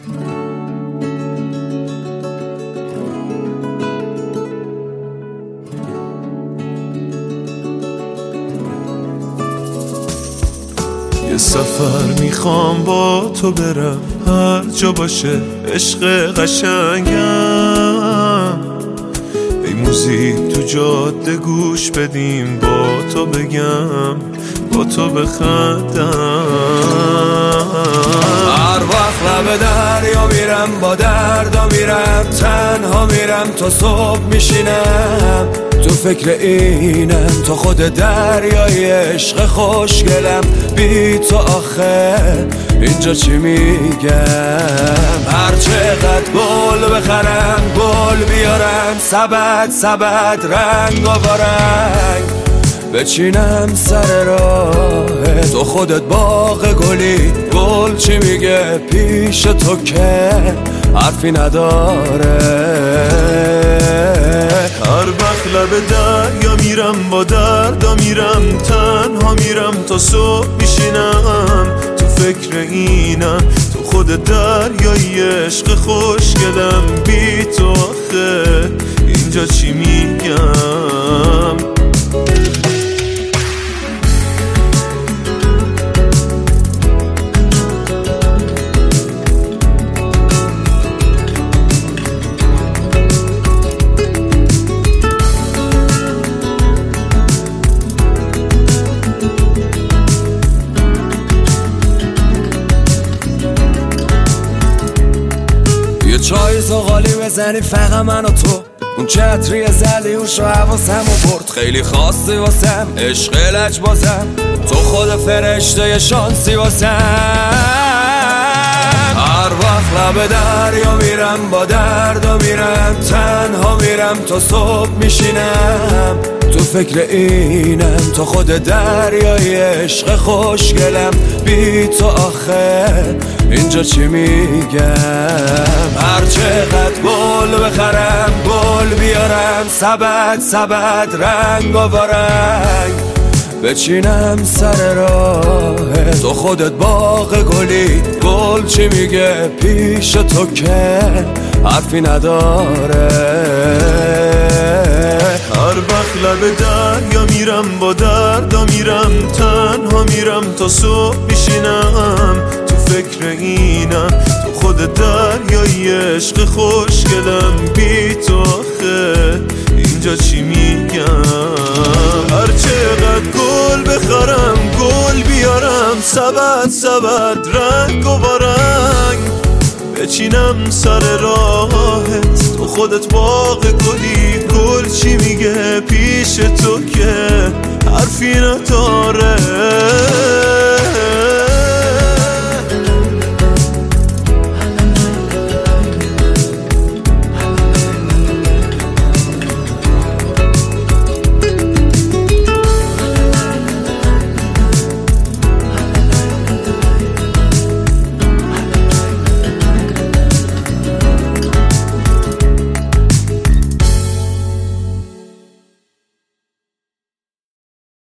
یه سفر میخوام با تو برم، هر جا باشه عشق قشنگم. ای موزیک تو جاده گوش بدیم، با تو بگم با تو بخندم. هر وقت لب دریا میرم با دردا میرم، تنها میرم تا صبح میشینم. تو فکر اینم تا خود دریای عشق خوشگلم. بی تو آخه اینجا چی میگم؟ هر چقدر گل بخرم گل بیارم، سبد رنگ و رنگ بچینم سر راه تو. خودت باغ گلی، گل چی میگه پیش تو که حرفی نداره. هر وقت لب دریا میرم با دردا میرم، تنها میرم تا صبح میشینم. تو فکر اینم تو خود دریای عشق خوشگلم. بی تو آخه اینجا چی میگم؟ چای زغالی بزنی فقط من و تو، اون چتری زلیوش رو حواسمو برد. خیلی خاصی واسم عشق لج بازم، تو خود فرشته شانسی واسم. هر وقت لب دریا میرم با دردا میرم، تنها میرم تا صبح میشینم. تو فکر اینم تا خود دریای عشق خوشگلم. بی تو آخه اینجا چی میگم؟ هر چقدر گل بخرم گل بیارم، سبد رنگ و رنگ بچینم سر راه تو. خودت باغ گلی، گل چی میگه پیش تو که حرفی نداره. هر وقت لب دریا میرم با دردا میرم، تنها میرم تا صبح میشینم. تو فکر اینم تو خود دریای عشق خوشگلم. بی تو آخه اینجا چی میگم؟ هر چقدر گل بخرم گل بیارم، سبد رنگ و رنگ بچینم سر راهت. تو خودت باغ گلی، گل چی میگه پیش تو که حرفی نداره.